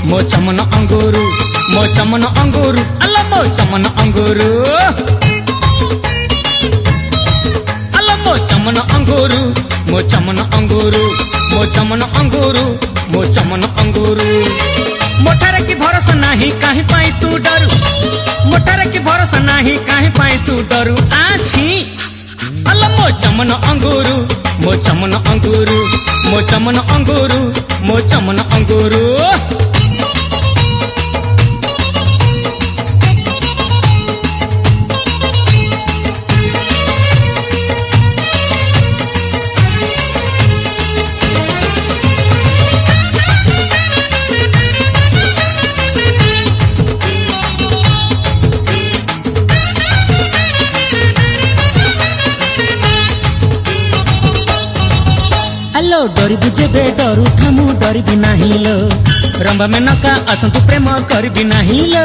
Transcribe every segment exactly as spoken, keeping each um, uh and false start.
मो चमन अंगूरू मो चमन अंगूरू अल मो चमन अंगूरू अल मो चमन अंगूरू मो चमन अंगूरू मो चमन अंगूरू मो चमन अंगूरू मोठारे की भरोसा नाही काहे पाई तू डरू मोठारे की भरोसा नाही काहे पाई तू डरू आछी अल मो चमन अंगूरू मो चमन अंगूरू मो चमन अंगूरू मो चमन अंगूरू हेलो डरी बुझे डरू थामु डरी भी नहीं लो रंबा में नका असंतु प्रेम कर भी नहीं लो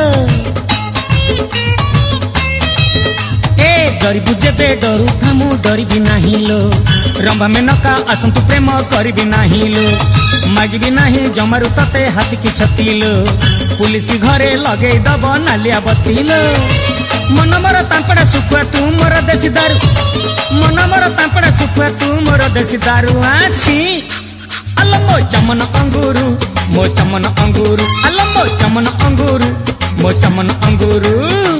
ए डरी बुझे डरू थामु डरी भी नहीं लो रंबा में नका असंतु प्रेम कर भी नहीं लो मागी भी नहीं जमारू तते हाथी की छती लो पुलिस घरे लगे दब नालिया बत्ती लो मन मोर तांपड़ा सुखुआ तू मोर देसी दारू मन मोर तांपड़ा सुखुआ तू मोर देसी दारू आछी अल मो चमन अंगूरू मो चमन अंगूरू अल मो चमन अंगूरू मो चमन अंगूरू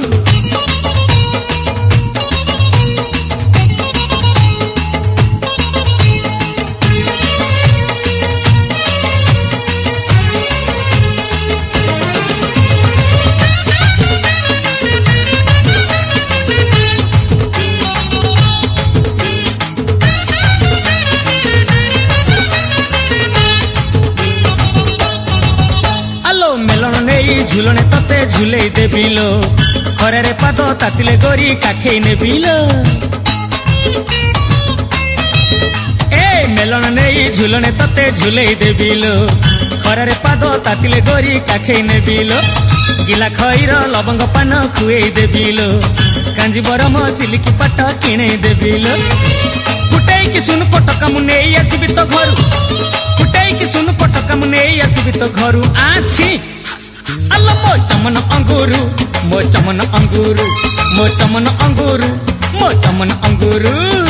झुलने तते झुले देबिलो खरे रे पाद तातिले गोरी काखे नेबिलो ए मेलन नेई झुलने तते झुले देबिलो खरे रे पाद तातिले गोरी काखे नेबिलो गिला खईर लवंग पान खुए देबिलो कांजी बरम सिलिकी पाट किणे देबिलो फुटाई की सुन पटका मु नेई आसीबी तो घरु फुटाई की सुन पटका मु नेई आसीबी तो घरु आछी अल मो चमन अंगूरू मो चमन अंगूरू मो चमन अंगूरू मो चमन अंगूरू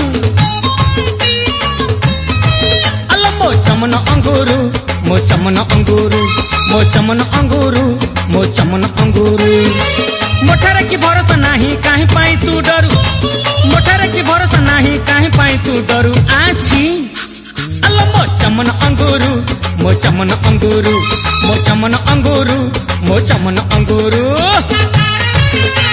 अल मो चमन अंगूरू मो चमन अंगूरू मो चमन अंगूरू मो चमन अंगूरू मोठारे की भरोसा नाही काहे पाई तू डरू मोठारे की भरोसा नाही काहे पाई तू डरू आछी अल मो चमन अंगूरू मो चमन अंगूरू मो चमन अंगूरू मो चमन अंगूरू।